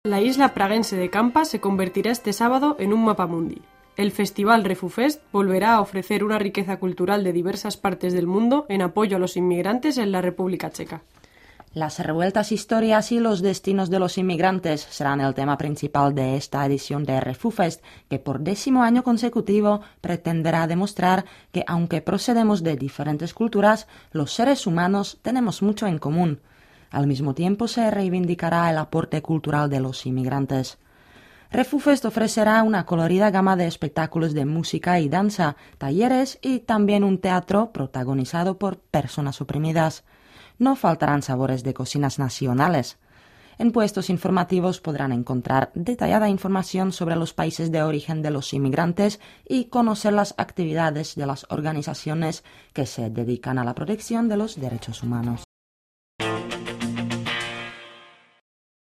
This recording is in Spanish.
La isla praguense de Campa se convertirá este sábado en un mapamundi. El festival RefuFest volverá a ofrecer una riqueza cultural de diversas partes del mundo en apoyo a los inmigrantes en la República Checa. Las revueltas historias y los destinos de los inmigrantes serán el tema principal de esta edición de RefuFest, que por 10º año consecutivo pretenderá demostrar que, aunque procedemos de diferentes culturas, los seres humanos tenemos mucho en común. Al mismo tiempo se reivindicará el aporte cultural de los inmigrantes. RefuFest ofrecerá una colorida gama de espectáculos de música y danza, talleres y también un teatro protagonizado por personas oprimidas. No faltarán sabores de cocinas nacionales. En puestos informativos podrán encontrar detallada información sobre los países de origen de los inmigrantes y conocer las actividades de las organizaciones que se dedican a la protección de los derechos humanos.